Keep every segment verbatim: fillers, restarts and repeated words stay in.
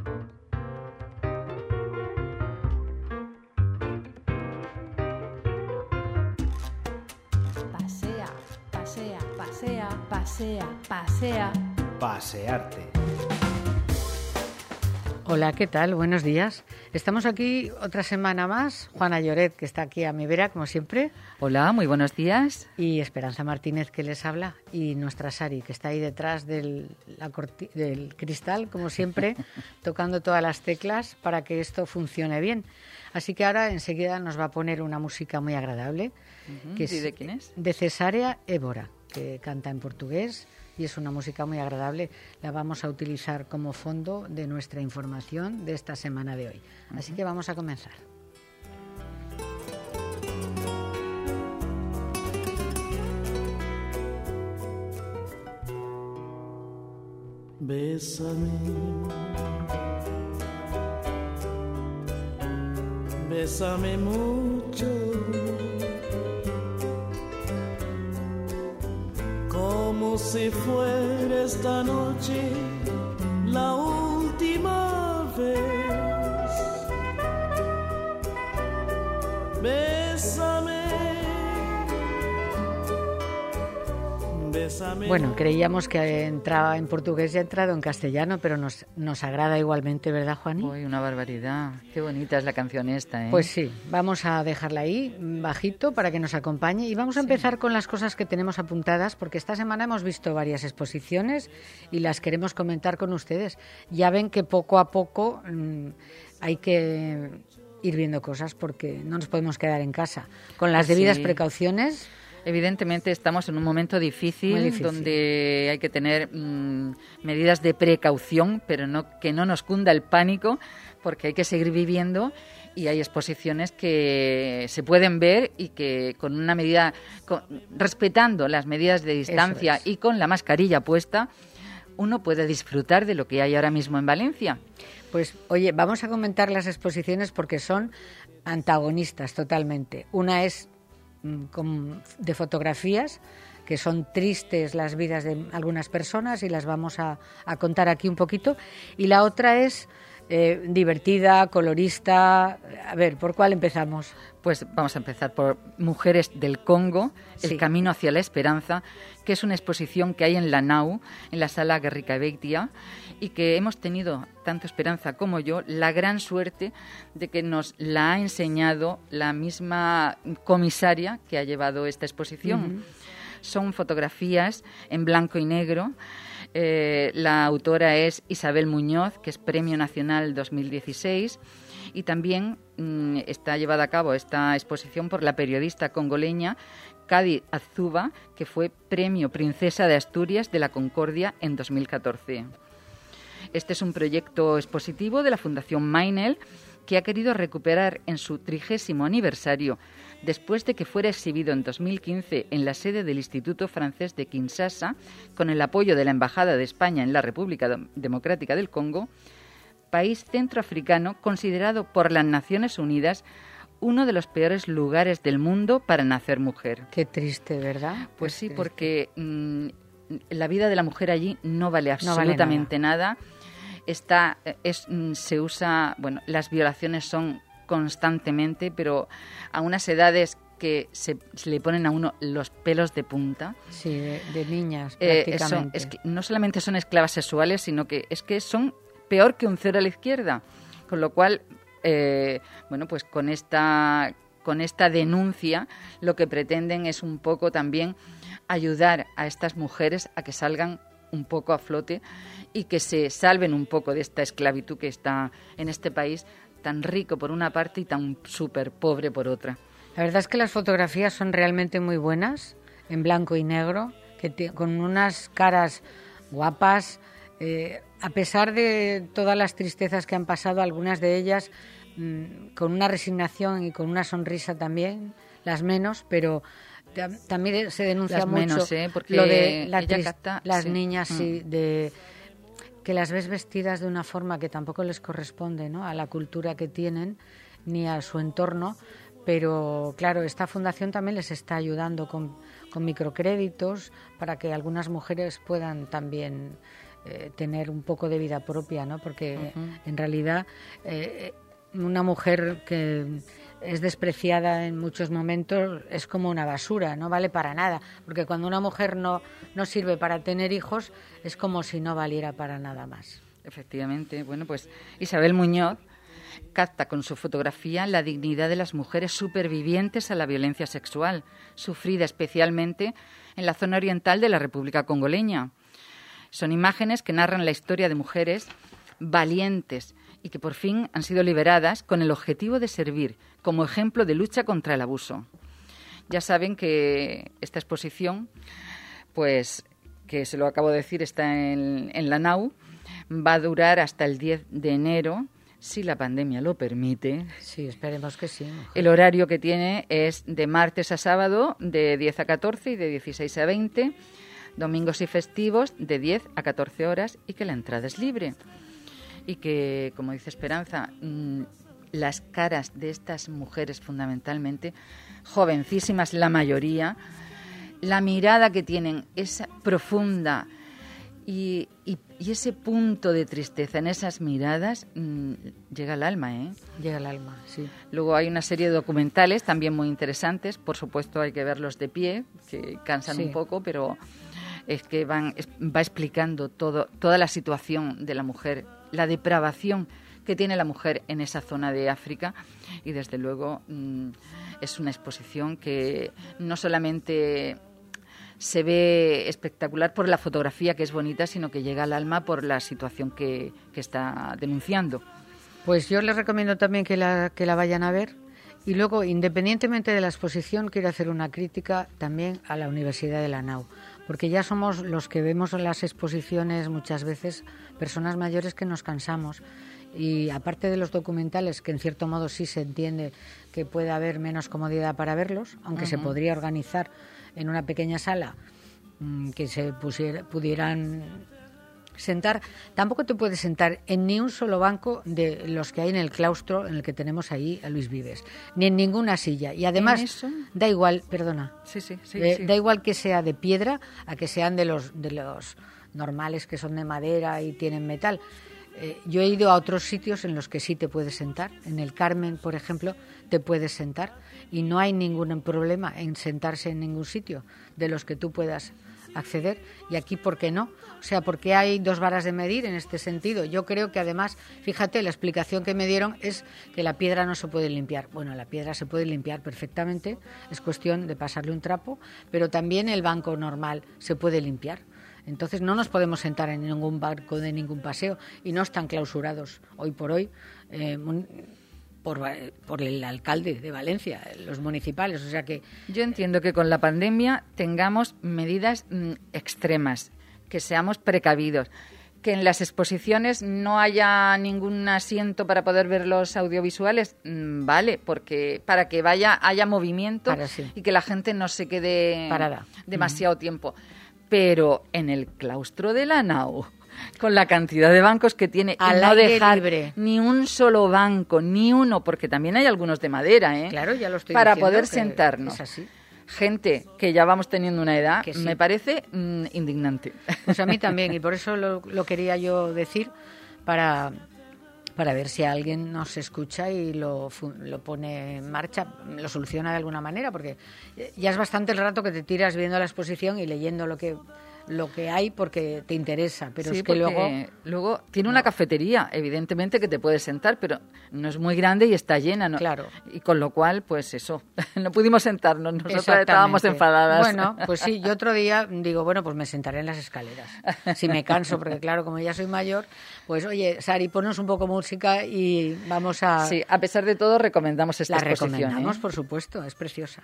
Pasea, pasea, pasea, pasea, pasea. Pasearte. Hola, ¿qué tal? Buenos días. Estamos aquí otra semana más. Juana Lloret, que está aquí a mi vera, como siempre. Hola, muy buenos días. Y Esperanza Martínez, que les habla. Y nuestra Sari, que está ahí detrás del, la corti- del cristal, como siempre, tocando todas las teclas para que esto funcione bien. Así que ahora enseguida nos va a poner una música muy agradable. Uh-huh. Que ¿Y es de quién es? De Cesárea Évora, que canta en portugués. Y es una música muy agradable. La vamos a utilizar como fondo de nuestra información de esta semana de hoy. Uh-huh. Así que vamos a comenzar. Bésame, bésame mucho, como si fuera esta noche la última vez. Bésame, bésame. Bueno, creíamos que entraba en portugués y ha entrado en castellano, pero nos, nos agrada igualmente, ¿verdad, Juani? Uy, una barbaridad. Qué bonita es la canción esta, ¿eh? Pues sí, vamos a dejarla ahí, bajito, para que nos acompañe. Y vamos a empezar sí. con las cosas que tenemos apuntadas, porque esta semana hemos visto varias exposiciones y las queremos comentar con ustedes. Ya ven que poco a poco mmm, hay que ir viendo cosas, porque no nos podemos quedar en casa. Con las debidas sí. precauciones... Evidentemente estamos en un momento difícil, difícil. donde hay que tener mmm, medidas de precaución, pero no que no nos cunda el pánico, porque hay que seguir viviendo y hay exposiciones que se pueden ver y que con una medida, con, respetando las medidas de distancia y con la mascarilla puesta, uno puede disfrutar de lo que hay ahora mismo en Valencia. Pues, oye, vamos a comentar las exposiciones porque son antagonistas totalmente. Una es de fotografías, que son tristes las vidas de algunas personas y las vamos a, a contar aquí un poquito, y la otra es eh, divertida, colorista. A ver, ¿por cuál empezamos? Pues vamos a empezar por Mujeres del Congo, el sí. camino hacia la esperanza, que es una exposición que hay en la Nau, en la sala Gerrika Beitia, y que hemos tenido, tanto Esperanza como yo, la gran suerte de que nos la ha enseñado la misma comisaria que ha llevado esta exposición. Uh-huh. Son fotografías en blanco y negro. Eh, la autora es Isabel Muñoz, que es Premio Nacional dos mil dieciséis, y también mmm, está llevada a cabo esta exposición por la periodista congoleña Kadi Azuba, que fue Premio Princesa de Asturias de la Concordia en dos mil catorce. Este es un proyecto expositivo de la Fundación Mainel, que ha querido recuperar en su trigésimo aniversario, después de que fuera exhibido en dos mil quince en la sede del Instituto Francés de Kinshasa, con el apoyo de la Embajada de España en la República Democrática del Congo, país centroafricano considerado por las Naciones Unidas uno de los peores lugares del mundo para nacer mujer. Qué triste, ¿verdad? Pues Qué sí, triste. porque mmm, la vida de la mujer allí no vale absolutamente no vale nada. nada. Está, es, se usa, bueno, las violaciones son constantemente, pero a unas edades que se, se le ponen a uno los pelos de punta. Sí, de, de niñas, eh, prácticamente. Son, es que no solamente son esclavas sexuales, sino que es que son peor que un cero a la izquierda. Con lo cual, eh, bueno, pues con esta, con esta denuncia lo que pretenden es un poco también ayudar a estas mujeres a que salgan un poco a flote y que se salven un poco de esta esclavitud que está en este país tan rico por una parte y tan súper pobre por otra. La verdad es que las fotografías son realmente muy buenas, en blanco y negro, que te, con unas caras guapas, eh, a pesar de todas las tristezas que han pasado, algunas de ellas mmm, con una resignación y con una sonrisa también, las menos, pero también se denuncia las mucho menos, ¿eh? Porque lo de la ella trist- capta, las sí. niñas, mm. sí, de que las ves vestidas de una forma que tampoco les corresponde, ¿no?, a la cultura que tienen ni a su entorno. Pero claro, esta fundación también les está ayudando con, con microcréditos para que algunas mujeres puedan también eh, tener un poco de vida propia, ¿no? Porque Uh-huh. en realidad eh, una mujer que es despreciada en muchos momentos es como una basura, no vale para nada, porque cuando una mujer no, no sirve para tener hijos es como si no valiera para nada más. Efectivamente. Bueno, pues Isabel Muñoz capta con su fotografía la dignidad de las mujeres supervivientes a la violencia sexual, sufrida especialmente en la zona oriental de la República Congoleña. Son imágenes que narran la historia de mujeres valientes y que por fin han sido liberadas con el objetivo de servir como ejemplo de lucha contra el abuso. Ya saben que esta exposición, pues que se lo acabo de decir, está en, en la Nau, va a durar hasta el diez de enero, si la pandemia lo permite. Sí, esperemos que sí. Mujer. El horario que tiene es de martes a sábado, de diez a catorce y de dieciséis a veinte, domingos y festivos de diez a catorce horas, y que la entrada es libre. Y que, como dice Esperanza, mmm, las caras de estas mujeres, fundamentalmente, jovencísimas la mayoría, la mirada que tienen es profunda y, y, y ese punto de tristeza en esas miradas mmm, llega al alma, ¿eh? Llega al alma, sí. Luego hay una serie de documentales también muy interesantes, por supuesto hay que verlos de pie, que cansan Sí. un poco, pero es que van, es, va explicando todo, toda la situación de la mujer, la depravación que tiene la mujer en esa zona de África, y desde luego mmm, es una exposición que no solamente se ve espectacular por la fotografía, que es bonita, sino que llega al alma por la situación que, que está denunciando. Pues yo les recomiendo también que la, que la vayan a ver. Y luego, independientemente de la exposición, quiero hacer una crítica también a la Universidad de la Nau, porque ya somos los que vemos en las exposiciones muchas veces personas mayores que nos cansamos. Y aparte de los documentales, que en cierto modo sí se entiende que puede haber menos comodidad para verlos, aunque uh-huh. se podría organizar en una pequeña sala mmm, que se pusiera, pudieran sentar, tampoco te puedes sentar en ni un solo banco de los que hay en el claustro en el que tenemos ahí a Luis Vives, ni en ninguna silla. Y además da igual, perdona, sí, sí, sí, eh, sí. da igual que sea de piedra a que sean de los de los normales que son de madera y tienen metal. Eh, yo he ido a otros sitios en los que sí te puedes sentar. En el Carmen, por ejemplo, te puedes sentar y no hay ningún problema en sentarse en ningún sitio de los que tú puedas acceder. Y aquí, ¿por qué no? O sea, porque hay dos varas de medir en este sentido. Yo creo que además, fíjate, la explicación que me dieron es que la piedra no se puede limpiar. Bueno, la piedra se puede limpiar perfectamente, es cuestión de pasarle un trapo, pero también el banco normal se puede limpiar. Entonces no nos podemos sentar en ningún barco de ningún paseo y no están clausurados hoy por hoy eh, por, por el alcalde de Valencia, los municipales. O sea que yo entiendo que con la pandemia tengamos medidas mm, extremas, que seamos precavidos, que en las exposiciones no haya ningún asiento para poder ver los audiovisuales, mmm, vale, porque para que vaya haya movimiento Para, sí. y que la gente no se quede parada demasiado uh-huh. tiempo. Pero en el claustro de la Nau, con la cantidad de bancos que tiene, al y no aire dejar libre. Ni un solo banco, ni uno, porque también hay algunos de madera, ¿eh? Claro, ya lo estoy para diciendo, poder que sentarnos. Es así. Gente que ya vamos teniendo una edad, sí. me parece mmm, indignante. Pues a mí también, y por eso lo, lo quería yo decir, para, para ver si alguien nos escucha y lo, lo pone en marcha, lo soluciona de alguna manera, porque ya es bastante el rato que te tiras viendo la exposición y leyendo lo que lo que hay porque te interesa, pero sí, es que luego luego tiene una no. cafetería, evidentemente, que te puedes sentar, pero no es muy grande y está llena, ¿no? Claro. Y con lo cual, pues eso, no pudimos sentarnos, nosotros estábamos enfadadas. Bueno, pues sí, yo otro día digo, bueno, pues me sentaré en las escaleras, si me canso, porque claro, como ya soy mayor, pues oye, Sari, ponnos un poco música y vamos a... Sí, a pesar de todo, recomendamos esta la exposición. La recomendamos, ¿eh? Por supuesto, es preciosa.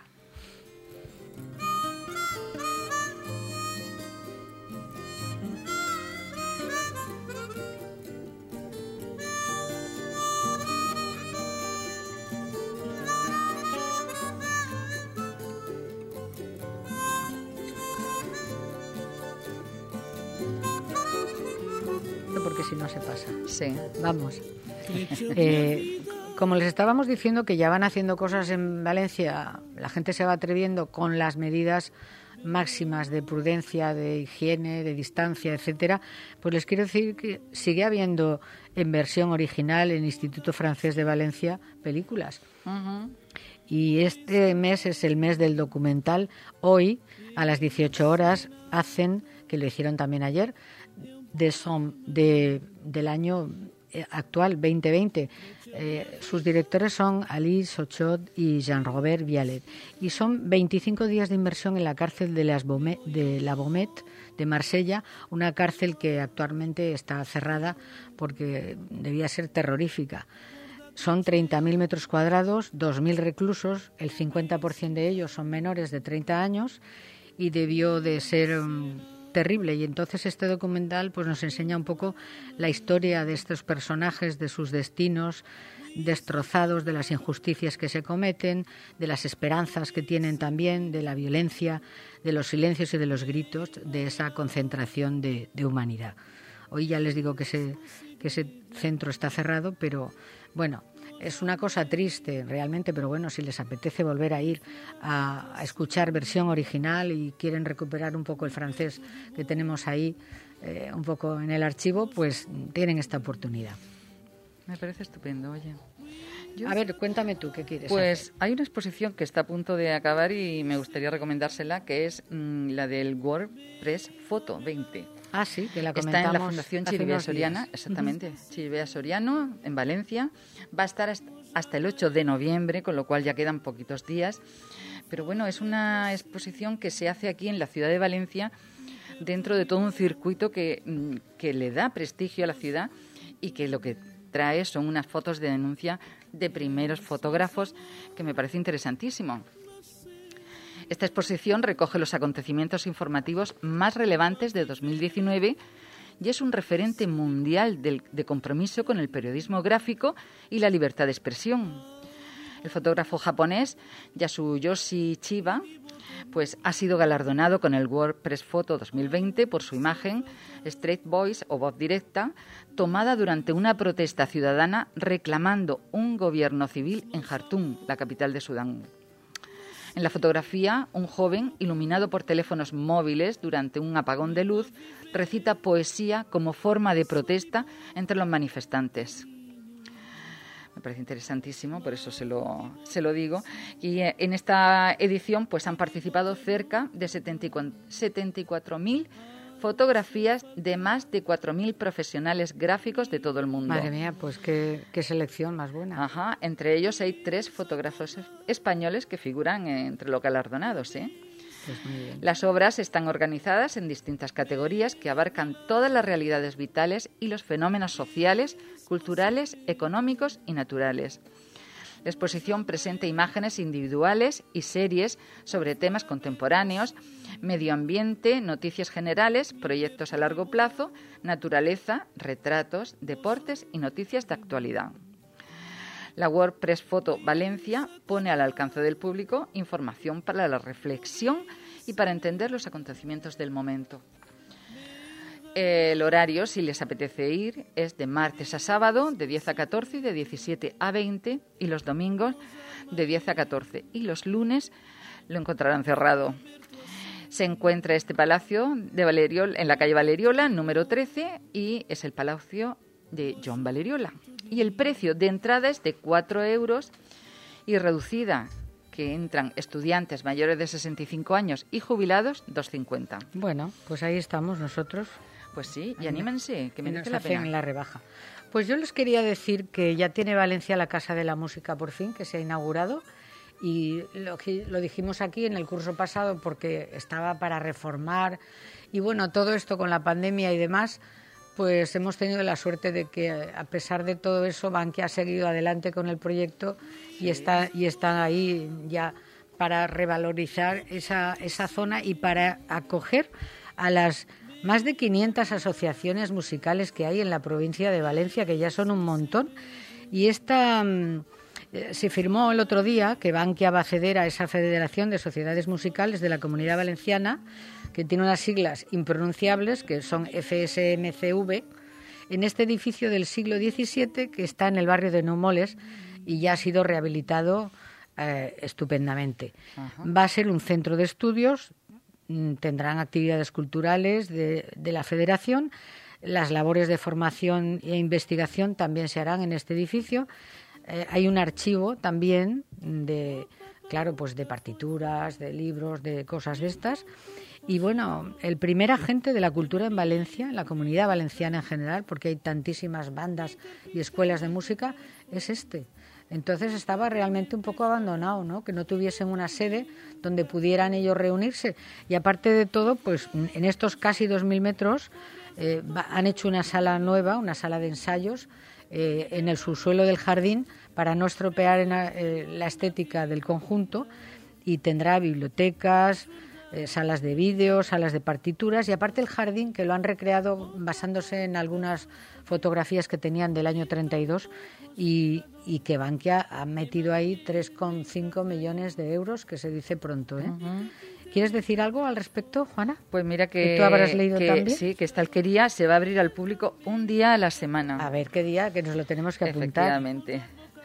Porque si no se pasa. Sí. Vamos. Eh, como les estábamos diciendo que ya van haciendo cosas en Valencia, la gente se va atreviendo con las medidas máximas de prudencia, de higiene, de distancia, etcétera, pues les quiero decir que sigue habiendo en versión original en el Instituto Francés de Valencia películas. Uh-huh. Y este mes es el mes del documental. Hoy, a las dieciocho horas, hacen, que lo hicieron también ayer, de, son, de del año actual, veinte veinte. Eh, sus directores son Alice Ochot y Jean-Robert Vialet. Y son veinticinco días de inmersión en la cárcel de, las Bomet, de la Bomet de Marsella, una cárcel que actualmente está cerrada porque debía ser terrorífica. Son treinta mil metros cuadrados, dos mil reclusos, el cincuenta por ciento de ellos son menores de treinta años y debió de ser um, terrible. Y entonces este documental pues nos enseña un poco la historia de estos personajes, de sus destinos destrozados, de las injusticias que se cometen, de las esperanzas que tienen también, de la violencia, de los silencios y de los gritos, de esa concentración de, de humanidad. Hoy ya les digo que ese, que ese centro está cerrado, pero bueno, es una cosa triste realmente, pero bueno, si les apetece volver a ir a, a escuchar versión original y quieren recuperar un poco el francés que tenemos ahí, eh, un poco en el archivo, pues tienen esta oportunidad. Me parece estupendo, oye. Yo, a ver, cuéntame tú, ¿qué quieres Pues hacer? Hay una exposición que está a punto de acabar y me gustaría recomendársela, que es mmm, la del World Press Photo veinte. Ah, sí, que la comentamos. Está en la Fundación Chiribea Soriano, días. exactamente, Uh-huh. Chiribea Soriano, en Valencia. Va a estar hasta el ocho de noviembre, con lo cual ya quedan poquitos días. Pero bueno, es una exposición que se hace aquí en la ciudad de Valencia, dentro de todo un circuito que, que le da prestigio a la ciudad y que lo que trae son unas fotos de denuncia de primeros fotógrafos que me parece interesantísimo. Esta exposición recoge los acontecimientos informativos más relevantes de dos mil diecinueve y es un referente mundial de, de compromiso con el periodismo gráfico y la libertad de expresión. El fotógrafo japonés Yasuyoshi Chiba pues, ha sido galardonado con el World Press Photo dos mil veinte por su imagen Straight Voice o voz directa, tomada durante una protesta ciudadana reclamando un gobierno civil en Jartum, la capital de Sudán. En la fotografía, un joven, iluminado por teléfonos móviles durante un apagón de luz, recita poesía como forma de protesta entre los manifestantes. Me parece interesantísimo, por eso se lo, se lo digo. Y en esta edición pues, han participado cerca de setenta y cuatro mil fotografías de más de cuatro mil profesionales gráficos de todo el mundo. Madre mía, pues qué, qué selección más buena. Ajá, entre ellos hay tres fotógrafos españoles que figuran entre los galardonados, ¿eh? Pues muy bien. Las obras están organizadas en distintas categorías que abarcan todas las realidades vitales y los fenómenos sociales, culturales, económicos y naturales. La exposición presenta imágenes individuales y series sobre temas contemporáneos, medio ambiente, noticias generales, proyectos a largo plazo, naturaleza, retratos, deportes y noticias de actualidad. La World Press Photo Valencia pone al alcance del público información para la reflexión y para entender los acontecimientos del momento. El horario, si les apetece ir, es de martes a sábado, de diez a catorce y de diecisiete a veinte, y los domingos de diez a catorce. Y los lunes lo encontrarán cerrado. Se encuentra este palacio de Valeriola, en la calle Valeriola, número trece, y es el palacio de John Valeriola. Y el precio de entrada es de cuatro euros y reducida, que entran estudiantes mayores de sesenta y cinco años y jubilados, dos cincuenta. Bueno, pues ahí estamos nosotros. Pues sí, y anímense, que merece nos la hacen pena. la rebaja. Pues yo les quería decir que ya tiene Valencia la Casa de la Música por fin, que se ha inaugurado, y lo, lo dijimos aquí en el curso pasado porque estaba para reformar, y bueno, todo esto con la pandemia y demás, pues hemos tenido la suerte de que a pesar de todo eso, Bankia ha seguido adelante con el proyecto y está y están ahí ya para revalorizar esa, esa zona y para acoger a las más de quinientas asociaciones musicales que hay en la provincia de Valencia, que ya son un montón. Y esta mmm, se firmó el otro día que Bankia va a ceder a esa Federación de Sociedades Musicales de la Comunidad Valenciana, que tiene unas siglas impronunciables, que son F S M C V, en este edificio del siglo diecisiete que está en el barrio de Numoles y ya ha sido rehabilitado eh, estupendamente. Ajá. Va a ser un centro de estudios mm, tendrán actividades culturales de, de la Federación. Las labores de formación e investigación también se harán en este edificio. Eh, hay un archivo también de, claro, pues de partituras, de libros, de cosas de estas. Y bueno, el primer agente de la cultura en Valencia, en la comunidad valenciana en general, porque hay tantísimas bandas y escuelas de música, es este. Entonces estaba realmente un poco abandonado, ¿no? Que no tuviesen una sede donde pudieran ellos reunirse. Y aparte de todo, pues en estos casi dos mil metros eh, va, han hecho una sala nueva, una sala de ensayos eh, en el subsuelo del jardín para no estropear en la, eh, la estética del conjunto, y tendrá bibliotecas, eh, salas de vídeo, salas de partituras, y aparte el jardín, que lo han recreado basándose en algunas fotografías que tenían del año treinta y dos, y, y que Bankia ha metido ahí tres coma cinco millones de euros, que se dice pronto, ¿eh? Uh-huh. ¿Quieres decir algo al respecto, Juana? Pues mira que, ¿Que tú habrás leído que, también? Sí, que esta alquería se va a abrir al público un día a la semana. A ver, ¿qué día? Que nos lo tenemos que apuntar. Efectivamente.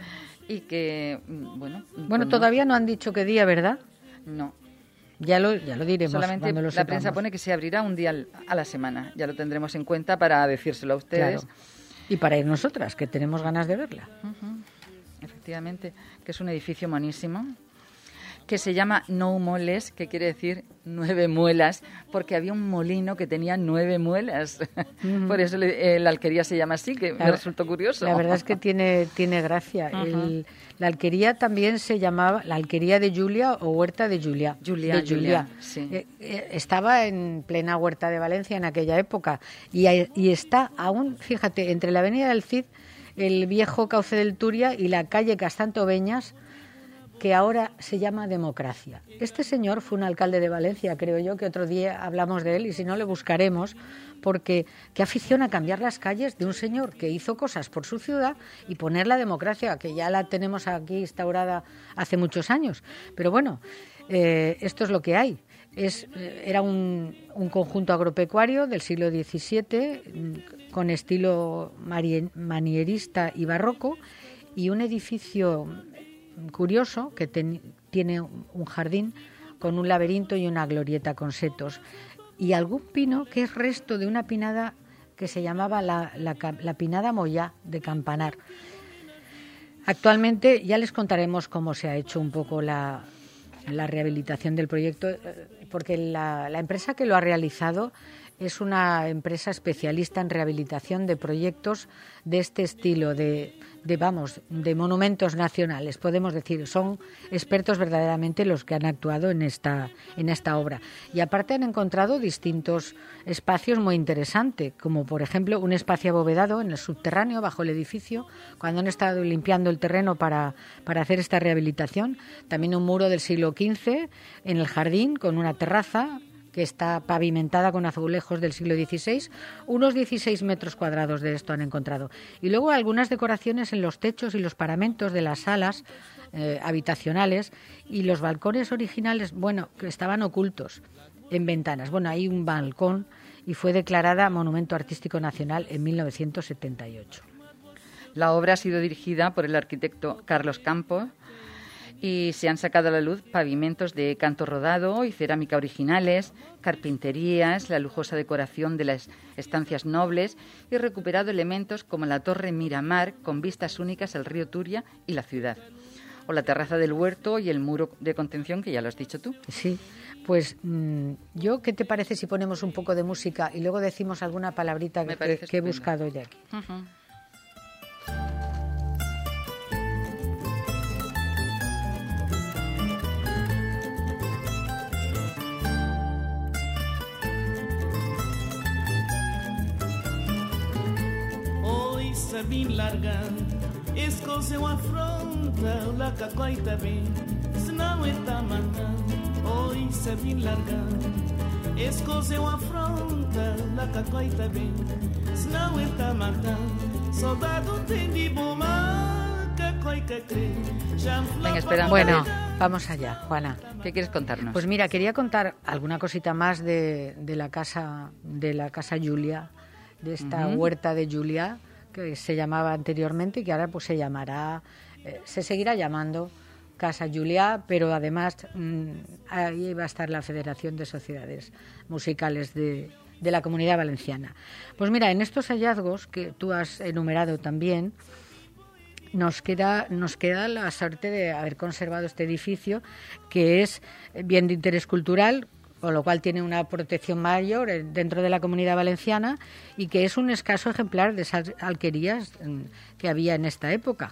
Y que, bueno... Bueno, pues todavía no. no han dicho qué día, ¿verdad? No. Ya lo, ya lo diremos. Solamente cuando lo la sepamos. prensa pone que se abrirá un día a la semana. Ya lo tendremos en cuenta para decírselo a ustedes. Claro. Y para ir nosotras, que tenemos ganas de verla. Uh-huh. Efectivamente, que es un edificio monísimo, que se llama Nou Moles, que quiere decir nueve muelas, porque había un molino que tenía nueve muelas. Uh-huh. Por eso le, eh, la alquería se llama así, que la, me resultó curioso. La verdad es que tiene, tiene gracia. Uh-huh. El, la alquería también se llamaba la alquería de Julia o huerta de Julia. Julia, de Julia. Julia sí. eh, eh, estaba en plena huerta de Valencia en aquella época, y, y está aún, fíjate, entre la avenida del Cid, el viejo cauce del Turia y la calle Castantoveñas, que ahora se llama Democracia. Este señor fue un alcalde de Valencia, creo yo, que otro día hablamos de él, y si no le buscaremos, porque qué afición a cambiar las calles de un señor que hizo cosas por su ciudad y poner la democracia, que ya la tenemos aquí instaurada hace muchos años. Pero bueno, eh, esto es lo que hay. Es, era un, un conjunto agropecuario del siglo diecisiete con estilo manierista y barroco, y un edificio curioso que ten, tiene un jardín con un laberinto y una glorieta con setos, y algún pino que es resto de una pinada que se llamaba la, la, la pinada Moyá de Campanar. Actualmente ya les contaremos cómo se ha hecho un poco la, la rehabilitación del proyecto, porque la, la empresa que lo ha realizado es una empresa especialista en rehabilitación de proyectos de este estilo, de, de vamos, de monumentos nacionales, podemos decir. Son expertos verdaderamente los que han actuado en esta, en esta obra. Y aparte han encontrado distintos espacios muy interesantes, como por ejemplo un espacio abovedado en el subterráneo, bajo el edificio, cuando han estado limpiando el terreno para, para hacer esta rehabilitación. También un muro del siglo quince en el jardín, con una terraza que está pavimentada con azulejos del siglo dieciséis. Unos dieciséis metros cuadrados de esto han encontrado. Y luego algunas decoraciones en los techos y los paramentos de las salas eh, habitacionales, y los balcones originales, bueno, que estaban ocultos en ventanas. Bueno, hay un balcón, y fue declarada Monumento Artístico Nacional en mil novecientos setenta y ocho. La obra ha sido dirigida por el arquitecto Carlos Campos, y se han sacado a la luz pavimentos de canto rodado y cerámica originales, carpinterías, la lujosa decoración de las estancias nobles, y recuperado elementos como la torre Miramar con vistas únicas al río Turia y la ciudad, o la terraza del huerto y el muro de contención, que ya lo has dicho tú. Sí, pues mmm, yo, ¿qué te parece si ponemos un poco de música y luego decimos alguna palabrita que, que, que he buscado ya aquí? Uh-huh. Se vim largando, escoce eu afronta, la cacoita bem, senão está matando. Oi, se vim largando, escoce eu afronta, la cacoita bem, senão está matando. Soldado tem de bomar, cacoica crê. Venga, espera. Bueno, vamos allá, Juana. ¿Qué quieres contarnos? Pues mira, quería contar alguna cosita más de, de la casa, de la casa Julia, de esta uh-huh. huerta de Julia, que se llamaba anteriormente y que ahora pues se llamará, eh, se seguirá llamando Casa Juliá, pero además mmm, ahí va a estar la Federación de Sociedades Musicales de, de la Comunidad Valenciana. Pues mira, en estos hallazgos que tú has enumerado también, nos queda, nos queda la suerte de haber conservado este edificio, que es bien de interés cultural, con lo cual tiene una protección mayor dentro de la Comunidad Valenciana y que es un escaso ejemplar de esas alquerías que había en esta época.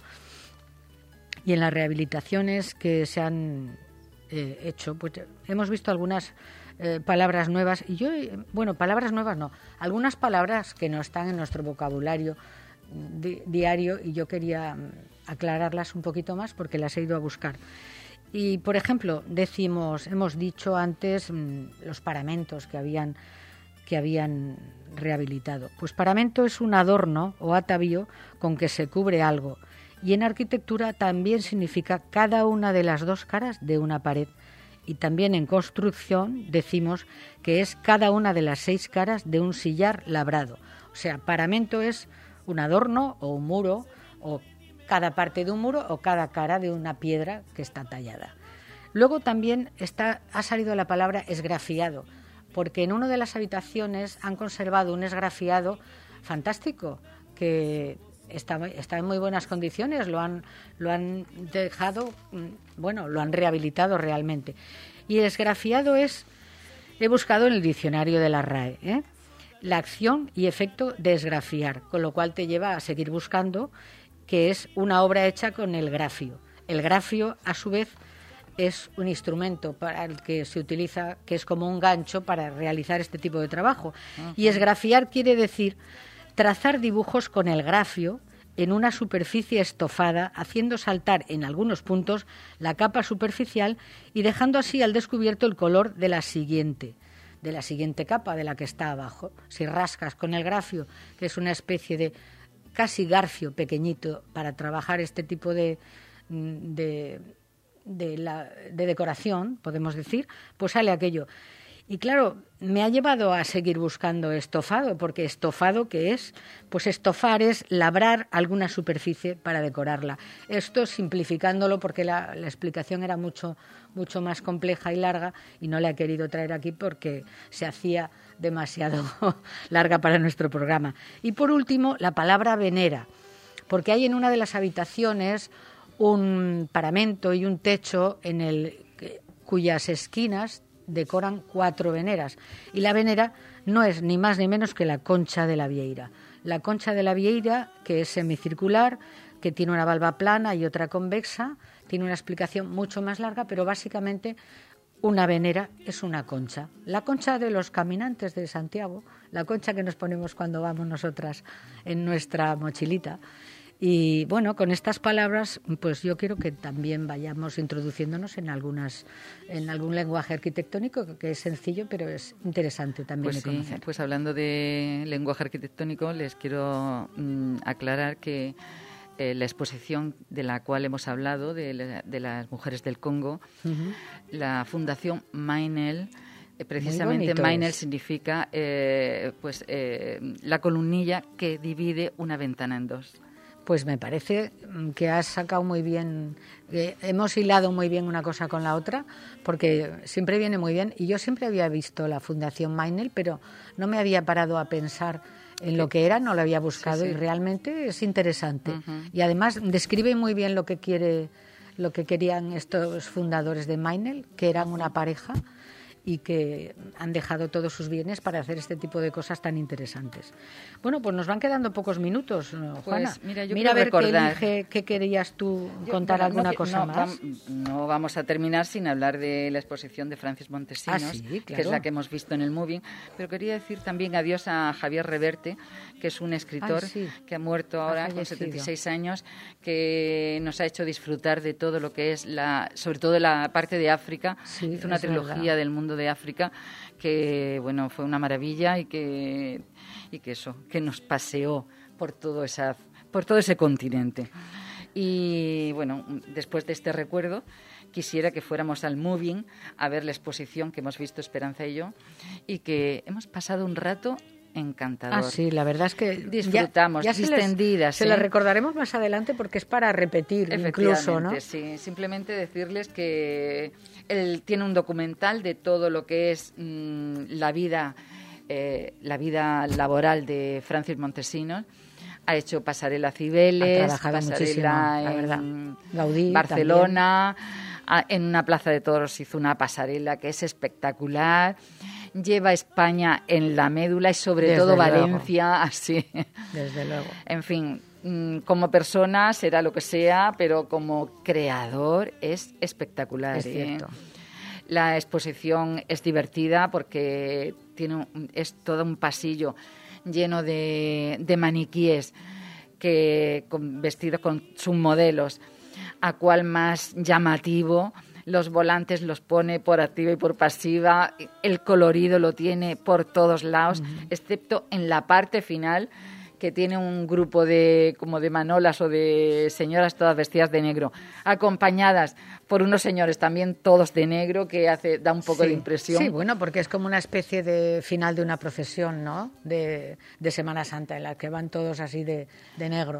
Y en las rehabilitaciones que se han eh, hecho, pues hemos visto algunas eh, palabras nuevas, y yo, bueno, palabras nuevas no, algunas palabras que no están en nuestro vocabulario di- diario, y yo quería aclararlas un poquito más porque las he ido a buscar. Y, por ejemplo, decimos, hemos dicho antes mmm, los paramentos que habían, que habían rehabilitado. Pues paramento es un adorno o atavío con que se cubre algo. Y en arquitectura también significa cada una de las dos caras de una pared. Y también en construcción decimos que es cada una de las seis caras de un sillar labrado. O sea, paramento es un adorno o un muro, o cada parte de un muro o cada cara de una piedra que está tallada. Luego también está, ha salido la palabra esgrafiado, porque en una de las habitaciones han conservado un esgrafiado fantástico que Está, está en muy buenas condiciones, lo han, lo han dejado, bueno, lo han rehabilitado realmente. Y el esgrafiado es, he buscado en el diccionario de la R A E, ¿eh? la acción y efecto de esgrafiar, con lo cual te lleva a seguir buscando, que es una obra hecha con el grafio. El grafio, a su vez, es un instrumento para el que se utiliza, que es como un gancho para realizar este tipo de trabajo. Uh-huh. Y esgrafiar quiere decir trazar dibujos con el grafio en una superficie estofada, haciendo saltar en algunos puntos la capa superficial y dejando así al descubierto el color de la siguiente, de la siguiente capa, de la que está abajo. Si rascas con el grafio, que es una especie de casi garfio pequeñito para trabajar este tipo de, de, de, la, de decoración, podemos decir, pues sale aquello. Y claro, me ha llevado a seguir buscando estofado, porque estofado, ¿qué es? Pues estofar es labrar alguna superficie para decorarla. Esto simplificándolo, porque la, la explicación era mucho, mucho más compleja y larga, y no la he querido traer aquí porque se hacía demasiado larga para nuestro programa. Y por último, la palabra venera, porque hay en una de las habitaciones un paramento y un techo en el cuyas esquinas decoran cuatro veneras, y la venera no es ni más ni menos que la concha de la vieira. La concha de la vieira, que es semicircular, que tiene una valva plana y otra convexa, tiene una explicación mucho más larga, pero básicamente una venera es una concha. La concha de los caminantes de Santiago, la concha que nos ponemos cuando vamos nosotras en nuestra mochilita. Y bueno, con estas palabras, pues yo quiero que también vayamos introduciéndonos en algunas, en algún lenguaje arquitectónico que es sencillo, pero es interesante también pues de conocer. Sí, pues hablando de lenguaje arquitectónico, les quiero mm, aclarar que eh, la exposición de la cual hemos hablado, de, la, de las mujeres del Congo, uh-huh. la Fundación Mainel, eh, precisamente Mainel es. significa eh, pues eh, la columnilla que divide una ventana en dos. Pues me parece que has sacado muy bien, eh, hemos hilado muy bien una cosa con la otra, porque siempre viene muy bien. Y yo siempre había visto la Fundación Mainel, pero no me había parado a pensar en lo que era, no lo había buscado, sí, sí. Y realmente es interesante. Uh-huh. Y además describe muy bien lo que quiere, lo que querían estos fundadores de Mainel, que eran una pareja y que han dejado todos sus bienes para hacer este tipo de cosas tan interesantes. Bueno, pues nos van quedando pocos minutos, Juana. Pues mira, yo mira a ver recordar... qué, elige, qué querías tú yo, contar bueno, alguna no, cosa no, más. No vamos a terminar sin hablar de la exposición de Francis Montesinos, ah, sí, claro. que es la que hemos visto en el Moving, pero quería decir también adiós a Javier Reverte, que es un escritor ah, sí. que ha muerto ahora ha con setenta y seis años, que nos ha hecho disfrutar de todo lo que es, la, sobre todo la parte de África. Sí, hizo una trilogía verdad. del mundo de África, que bueno, fue una maravilla y que y que eso, que nos paseó por todo esa por todo ese continente. Y bueno, después de este recuerdo, quisiera que fuéramos al Moving a ver la exposición que hemos visto Esperanza y yo, y que hemos pasado un rato encantador. Ah, sí, la verdad es que disfrutamos, ya, ya distendidas. Se, les, se ¿eh? las recordaremos más adelante porque es para repetir incluso, ¿no? Sí, simplemente decirles que él tiene un documental de todo lo que es mmm, la vida, eh, la vida laboral de Francis Montesinos. Ha hecho Pasarela Cibeles, Pasarela en Gaudí, Barcelona, a, en una plaza de toros hizo una pasarela que es espectacular. Lleva España en la médula y sobre Desde todo luego. Valencia, así. Desde luego. En fin, como persona será lo que sea, pero como creador es espectacular. Es cierto. ¿eh? La exposición es divertida porque tiene un, es todo un pasillo lleno de, de maniquíes que con, vestidos con submodelos, a cual más llamativo. Los volantes los pone por activa y por pasiva, el colorido lo tiene por todos lados, uh-huh. excepto en la parte final, que tiene un grupo de como de manolas o de señoras todas vestidas de negro, acompañadas por unos señores también todos de negro, que hace da un poco sí, de impresión. Sí, bueno, porque es como una especie de final de una procesión, ¿no? De, de Semana Santa, en la que van todos así de, de negro.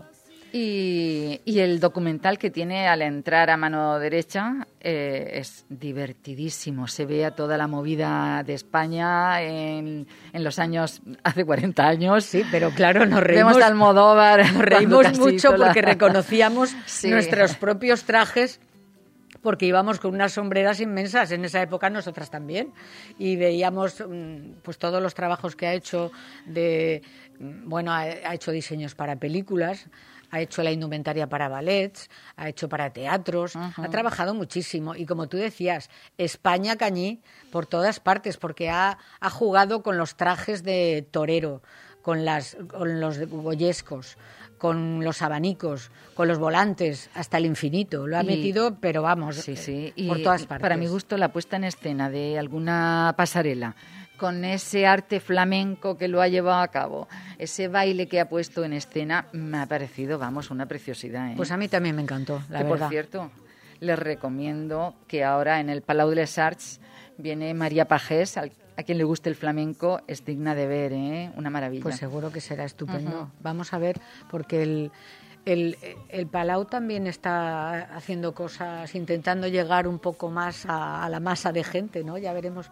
Y, y el documental que tiene al entrar a mano derecha eh, es divertidísimo. Se ve a toda la movida de España en, en los años, hace cuarenta años. Sí, pero claro, nos reímos. Vemos a Almodóvar. Nos reímos mucho porque reconocíamos sí. nuestros propios trajes, porque íbamos con unas sombreras inmensas, en esa época nosotras también, y veíamos pues todos los trabajos que ha hecho de, bueno, ha, ha hecho diseños para películas, ha hecho la indumentaria para ballets, ha hecho para teatros, uh-huh. ha trabajado muchísimo. Y como tú decías, España cañí por todas partes, porque ha, ha jugado con los trajes de torero, con, las, con los goyescos, con los abanicos, con los volantes, hasta el infinito. Lo ha y, metido, pero vamos, sí, sí. por y, todas partes. Para mi gusto, la puesta en escena de alguna pasarela, con ese arte flamenco que lo ha llevado a cabo, ese baile que ha puesto en escena, me ha parecido, vamos, una preciosidad. ¿eh? Pues a mí también me encantó, la que, verdad. Por cierto, les recomiendo que ahora en el Palau de les Arts viene María Pagés, al, a quien le guste el flamenco, es digna de ver, ¿eh? Una maravilla. Pues seguro que será estupendo. Uh-huh. Vamos a ver, porque el... El, el Palau también está haciendo cosas, intentando llegar un poco más a, a la masa de gente, ¿no? Ya veremos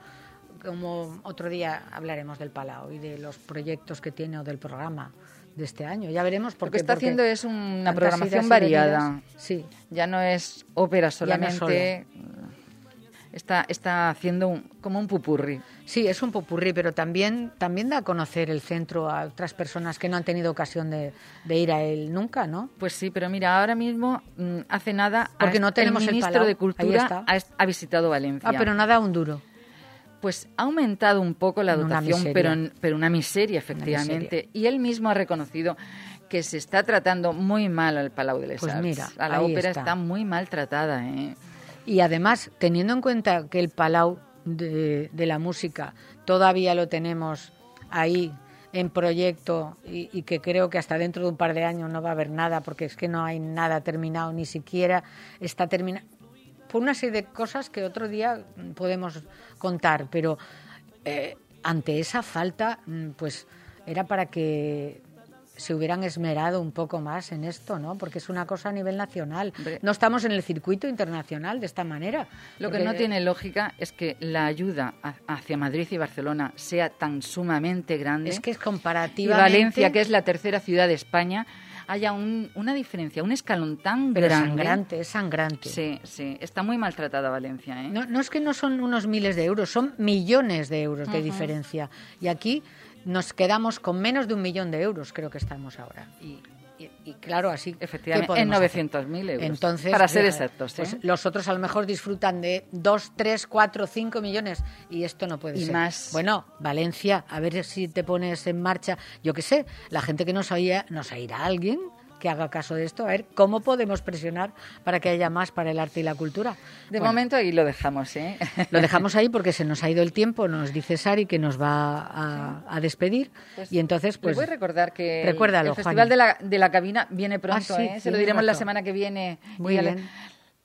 cómo otro día hablaremos del Palau y de los proyectos que tiene o del programa de este año. Ya veremos por Lo que qué, está porque haciendo es una programación variada. Sí. Ya no es ópera solamente. No está, está haciendo un, como un pupurri. Sí, es un popurrí, pero también, también da a conocer el centro a otras personas que no han tenido ocasión de, de ir a él nunca, ¿no? Pues sí, pero mira, ahora mismo, hace nada, porque no tenemos el ministro el de Cultura ha, ha visitado Valencia. Ah, pero nada un duro. Pues ha aumentado un poco la dotación, una pero, pero una miseria, efectivamente. Una miseria. Y él mismo ha reconocido que se está tratando muy mal al Palau de les pues Arts. Mira, a la ópera está. está muy maltratada, ¿eh? Y además, teniendo en cuenta que el Palau de, de la música todavía lo tenemos ahí en proyecto y, y que creo que hasta dentro de un par de años no va a haber nada, porque es que no hay nada terminado, ni siquiera está terminado, por una serie de cosas que otro día podemos contar, pero eh, ante esa falta, pues era para que se hubieran esmerado un poco más en esto, ¿no? Porque es una cosa a nivel nacional. No estamos en el circuito internacional de esta manera. Lo porque... que no tiene lógica es que la ayuda hacia Madrid y Barcelona sea tan sumamente grande. Es que es comparativamente... Y Valencia, que es la tercera ciudad de España, haya un, una diferencia, un escalón tan Pero grande. sangrante, es sangrante. Sí, sí, está muy maltratada Valencia, ¿eh? No, no es que no son unos miles de euros, son millones de euros de uh-huh. diferencia. Y aquí nos quedamos con menos de un millón de euros, creo que estamos ahora. Y, y, y claro, así... Efectivamente, en novecientos mil euros, entonces, para ser fíjate, exactos. ¿eh? Pues los otros a lo mejor disfrutan de dos, tres, cuatro, cinco millones y esto no puede y ser. Más. Bueno, Valencia, a ver si te pones en marcha. Yo qué sé, la gente que nos oía, nos oirá alguien que haga caso de esto, a ver cómo podemos presionar para que haya más para el arte y la cultura. De bueno, momento ahí lo dejamos, ¿eh? Lo dejamos ahí porque se nos ha ido el tiempo, nos dice Sari que nos va a, a despedir pues, y entonces pues... Les voy a recordar que recuérdalo, el Festival de la, de la Cabina viene pronto, ah, sí, ¿eh? Se lo diremos la semana que viene. Muy bien.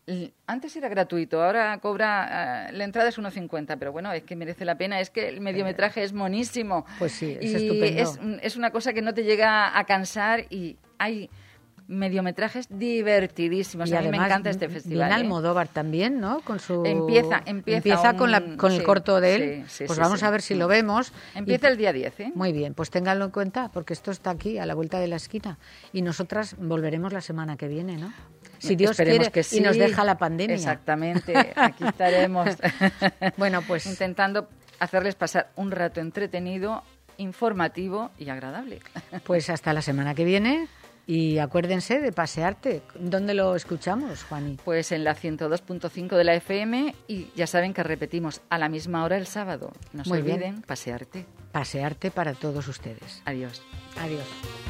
Antes era gratuito, ahora cobra, uh, la entrada es uno cincuenta, pero bueno, es que merece la pena, es que el mediometraje es monísimo. Pues sí, es y estupendo. Es, es una cosa que no te llega a cansar y hay mediometrajes divertidísimos. Y a mí además, me encanta este festival. Viene ¿eh? Almodóvar también, ¿no? Con su... Empieza, empieza. Empieza un... con, la, con el sí, corto de él. Sí, sí, pues sí, vamos sí. a ver si lo vemos. Empieza y... el día diez, ¿eh? Muy bien, pues ténganlo en cuenta, porque esto está aquí, a la vuelta de la esquina. Y nosotras volveremos la semana que viene, ¿no? Si Dios Esperemos quiere que sí. y nos deja la pandemia. Exactamente, aquí estaremos. Bueno, pues... intentando hacerles pasar un rato entretenido, informativo y agradable. Pues hasta la semana que viene. Y acuérdense de Pasearte. ¿Dónde lo escuchamos, Juani? Pues en la ciento dos punto cinco de la F M y ya saben que repetimos a la misma hora el sábado. No se Muy olviden, bien. Pasearte. Pasearte para todos ustedes. Adiós. Adiós.